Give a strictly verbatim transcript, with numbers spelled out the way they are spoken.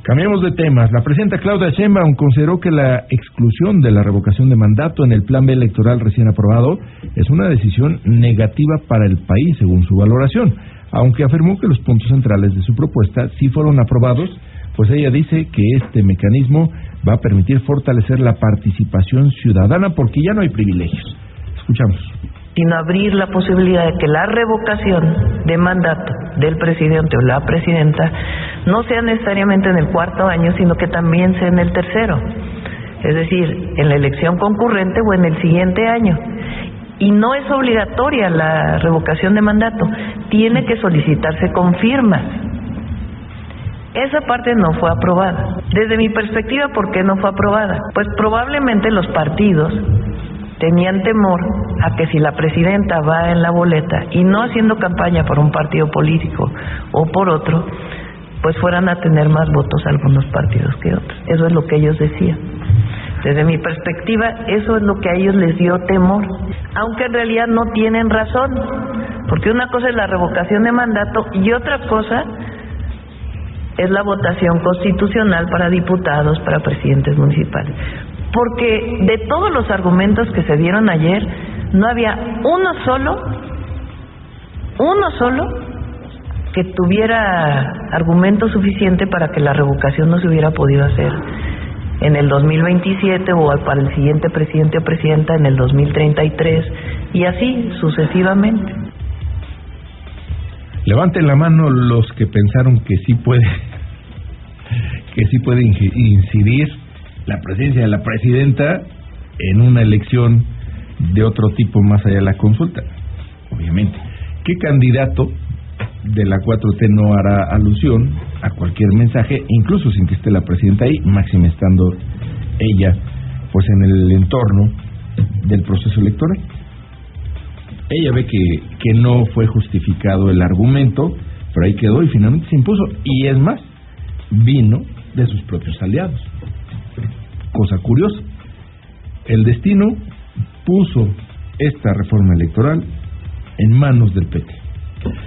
Cambiemos de temas. La presidenta Claudia Sheinbaum consideró que la exclusión de la revocación de mandato en el Plan B electoral recién aprobado es una decisión negativa para el país, según su valoración, aunque afirmó que los puntos centrales de su propuesta sí fueron aprobados, pues ella dice que este mecanismo va a permitir fortalecer la participación ciudadana porque ya no hay privilegios. Escuchamos. Sino abrir la posibilidad de que la revocación de mandato del presidente o la presidenta no sea necesariamente en el cuarto año, sino que también sea en el tercero, es decir, en la elección concurrente o en el siguiente año. Y no es obligatoria la revocación de mandato, tiene que solicitarse con firmas. Esa parte no fue aprobada. Desde mi perspectiva, ¿por qué no fue aprobada? Pues probablemente los partidos tenían temor a que si la presidenta va en la boleta y no haciendo campaña por un partido político o por otro, pues fueran a tener más votos algunos partidos que otros. Eso es lo que ellos decían. Desde mi perspectiva, eso es lo que a ellos les dio temor, aunque en realidad no tienen razón, porque una cosa es la revocación de mandato y otra cosa es la votación constitucional para diputados, para presidentes municipales. Porque de todos los argumentos que se dieron ayer, no había uno solo, uno solo, que tuviera argumento suficiente para que la revocación no se hubiera podido hacer en el dos mil veintisiete o para el siguiente presidente o presidenta en el dos mil treinta y tres y así sucesivamente. Levanten la mano los que pensaron que sí puede, que sí puede incidir la presencia de la presidenta en una elección de otro tipo más allá de la consulta. Obviamente, ¿qué candidato de la cuatro T no hará alusión a cualquier mensaje, incluso sin que esté la presidenta ahí, máxime estando ella pues en el entorno del proceso electoral? Ella ve que, que no fue justificado el argumento, pero ahí quedó y finalmente se impuso, y es más, vino de sus propios aliados. Cosa curiosa, el destino puso esta reforma electoral en manos del P T.